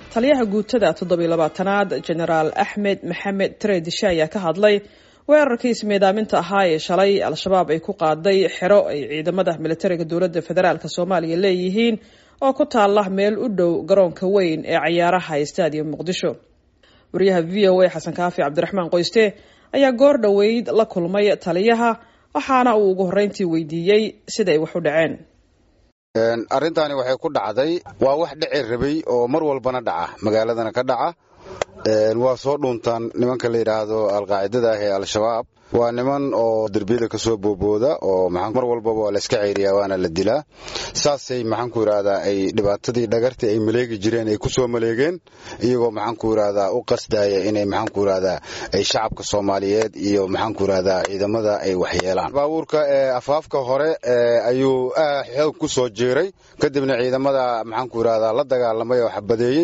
taliyaha guutada 27aad Generaal Axmed Maxamed Treedishe ayaa ka hadlay weerarkii ismiidaaminta ahaa ee shalay al-shabaab ay ku qaaday xero ay ciidamada militariga dowladda federaalka Soomaaliya leeyihiin oo ku taala meel u dhow garoonka weyn ee ciyaaraha Stadium Muqdisho. wariyaha VOA Xasan Kaafi Cabdiraxmaan Qoyste ayaa goor dhaweyd la kulmay taliyaha waxaana uu ugu horeyntii weydiiyay sida ay wax u dhaceen. arrintaani waxay ku dhacday waa wax dhici rabay oo mar walbana dhaca magaaladana ka dhaca waa soo dhuntaan nimanka la yiraahdo al-qaacidada ah ee al-shabaab waa niman oo darbiyada ka soo boobooda oo mar walba waa la iska ceeriyaa waana la dilaa saasay maxaan ku yiraahdaa ay dhibaatadii dhagartii ay maleegi jireen ay ku soo maleegeen iyagoo maxaan ku yiraahdaa u qasdaya inay maxaan ku yiraahdaa ay shacabka Soomaaliyeed iyo maxaan ku yiraahdaa ciidamada ay waxyeelaan baabuurka afaafka hore ayuu xoog ku soo jeeray kadibna ciidamada maxaan ku yiraahdaa la dagaalamay oo xabadeeyay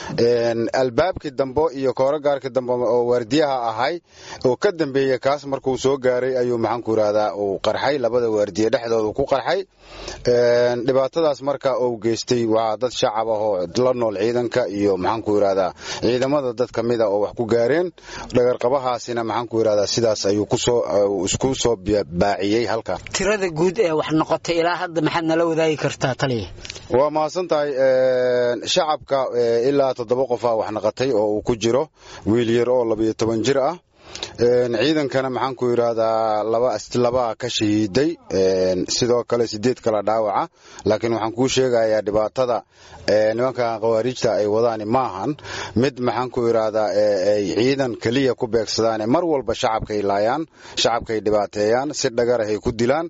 albaabkii dambe iyo kooragaarkii dambe oo waardiyaha ahay oo ka dambeeyay kaas markuu soo gaaray ayuu maxaan ku yiraahdaa uu qarxay labada waardiye dhexdooda ku qarxay dhibaatadaas marka uu geystay waa dad shacab ah oo la nool ciidanka iyo maxaan ku yiraahdaa ciidamada dad kamid ah oo wax ku gaareen dhagar qabahaasina maxaan ku yiraahdaa sidaas ayuu isku soo baaciyay halka tirada guud ee wax noqotay ilaa hadda maxaad nala wadaagi kartaa taliye waa maasantahay shacabka ilaa 7 qof wax noqotay oo uu ku jiro wiil yar oo 12 jir ah ciidankana maxaan ku yiraahdaa laba ka shahiiday sidoo kale 8 kala dhaawaca laakiin waxaan ku sheegayaa dhibaatada nimanka qawaarijta ay wadaan maahan mid maxaan ku yiraahdaa ay ciidan kaliya ku beegsadaan mar walba shacabka ay laayaan shacabka ay dhibaateeyaan si dhagar ah ay ku dilaan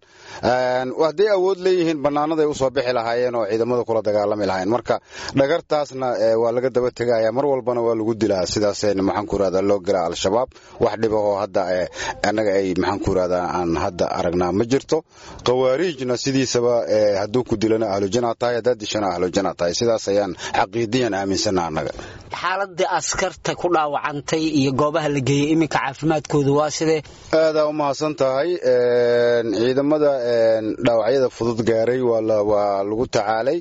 waxay awood leeyihiin banaanada ay u soo bixi lahaayeen oo ciidamada kula dagaalami lahaayeen marka dhagartaasna waa laga daba tagayaa mar walbana waa lagu dilaa sidaas ay maxaan ku yiraahdaa loo galaa al-shabaab wax dhibo hadda anaga ay maxaan ku yiraahdaa aan hadda aragnaa ma jirto qawaarijna sidiisaba haduu ku dilana ahlu jannah dadishana ahlu jannah sidaas ayaan xaqiiqiyan aaminsanahay anaga xaaladda askarta ku dhaawacantay iyo goobaha la geeyay iminka caafimaadkoodu waa sidee aad u maasantahay ciidamada dhaawacyada fudud gaaray waa lagu tacaalay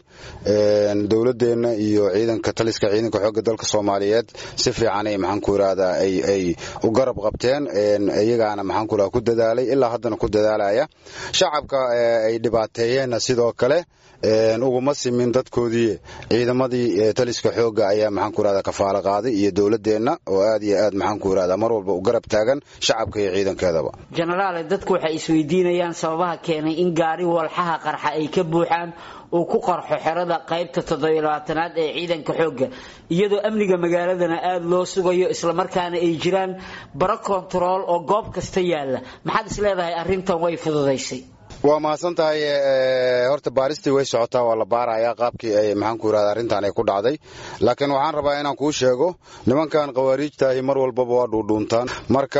dawladeena iyo ciidanka taliska ciidanka xoogga dalka Soomaaliyeed si fiican ay maxaan ku yiraahdaa ay u garab qabteen iyagaana maxaan ku ku dadaalay ilaa haddana ku dadaalaya shacabka ay dhibaateeyeen sidoo kale uguma simin dadkoodii ciidamadii taliska xoogga ayaa maxaan ku yiraahdaa kafaala qaaday iyo dawladeena oo aad iyo aad maxaan ku yiraahdaa mar walba u garab taagan shacabka iyo ciidankeedaba Generaal dadku waxay isweydiinayaan sababaha keenay in gaari walxaha qarxa ay ka buuxaan oo ku qarxo xerada qaybta 27aad ee ciidanka xoogga iyadoo amniga magaaladana aad loo sugayo isla markaana ay jiraan baro control oo goob kasta yaala maxaad is leedahay arrintan way fududeysay waa maasantahay horta baaristii way socotaa waa la baarayaa qaabkii ay maxaan ku yiraahdaa arrintan ay ku dhacday laakiin waxaan rabaa inaan kuu sheego nimankan qawaarijta ah mar walba waa dhuudhuuntaan marka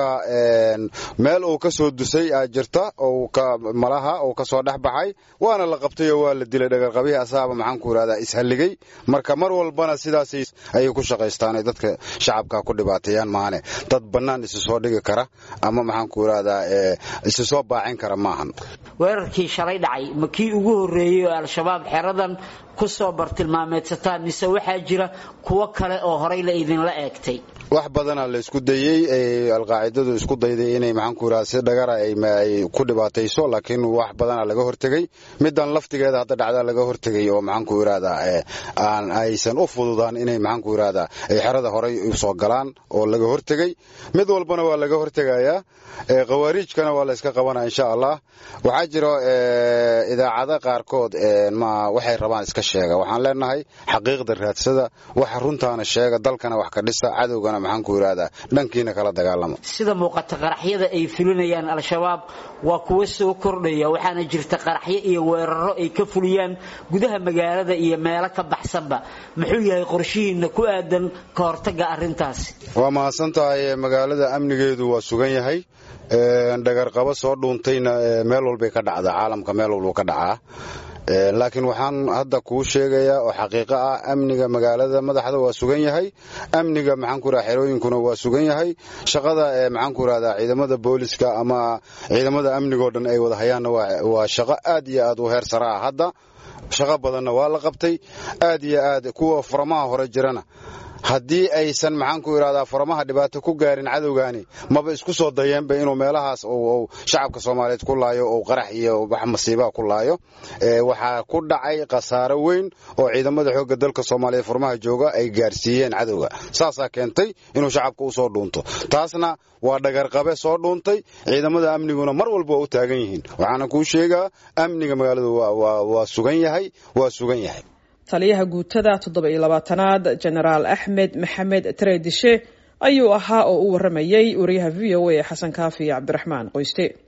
meel uu ka soo dusay jirta oo ka malaha oo ka soo dhaxbaxay waana la qabtay oo waa la dilay dhagar qabihi asaaba maxaan ku yiraahdaa ishaligay marka mar walbana sidaas ay ku shaqeystaan dadka shacabka ku dhibaateeyaan maane dad banaan isu soo dhigi kara ama maxaan ku yiraahdaa isu soo baacin kara maahan weerarkii shalay dhacay makii ugu horeeyay al-shabaab xeradan ku soo bartilmaameedsataan mise waxaa jira kuwa kale oo horay la idin la eegtay wax badan la isku dayay al-qaacidadu isku dayday inay maxaan ku yiraahdaa si dhagar ay ku dhibaatayso laakiin wax badan laga hortagay midan laftigeeda hadda dhacda laga hortagay oo maxaan ku yiraahdaa aan aysan u fududaan inay maxaan ku yiraahdaa ay xerada horay u soo galaan oo laga hortagay mid walbana waa laga hortagayaa qawaarijkana waa la iska qabanaa insha Allah waxa jiro idaacada qaarkood waxay rabaan iska sheega waxaan leenahay xaqiiqda raadsada waxa runtaana sheega dalkana wax ka dhisa cadowgana maxaan ku yiraahdaa dhankiina kala dagaalamo sida muuqata qaraxyada ay fulinayaan al-shabaab waa kuwa soo kordhaya waxaana jirta qaraxyo iyo weeraro ay ka fuliyaan gudaha magaalada iyo meelo ka baxsanba muxuu yahay qorshihiina ku aadan ka hortagga arrintaas waa maasantahay magaalada amnigeedu waa sugan yahay dhagar qaba soo dhuuntayna meel walba ka dhacda caalamka meel walba ka dhacaa laakiin waxaan hadda kuu sheegayaa oo xaqiiqo ah amniga magaalada madaxda waa sugan yahay amniga maxaan ku yiraahdaa xerooyinkuna waa sugan yahay shaqada maxaan ku yiraahdaa ciidamada booliska ama ciidamada amniga oo dhan ay wada hayaan waa shaqo aad iyo aad u heer sare ah hadda shaqo badanna waa la qabtay aad iyo aad kuwa farmaha hore jirana haddii aysan maxaanku idhahdaa faramaha dhibaato ku gaarin cadowgaani maba isku soo dayeenba inuu meelahaas uu shacabka soomaaliyeed ku laayo oo qarax iyo wax masiibaha ku laayo waxaa ku dhacay khasaaro weyn oo ciidamada xoogga dalka soomaaliyeed farmaha jooga ay gaarsiiyeen cadowga saasaa keentay inuu shacabka u soo dhuunto taasna waa dhagarqabe soo dhuuntay ciidamada amniguna mar walba waa u taagan yihiin waxaana kuu sheegaa amniga magaaladu waa sugan yahay taliyaha guutada 27aad jenaraal axmed maxamed tareedishe ayuu ahaa oo u waramayay wariyaha VOA xasan kaafi cabdiraxmaan qoyste.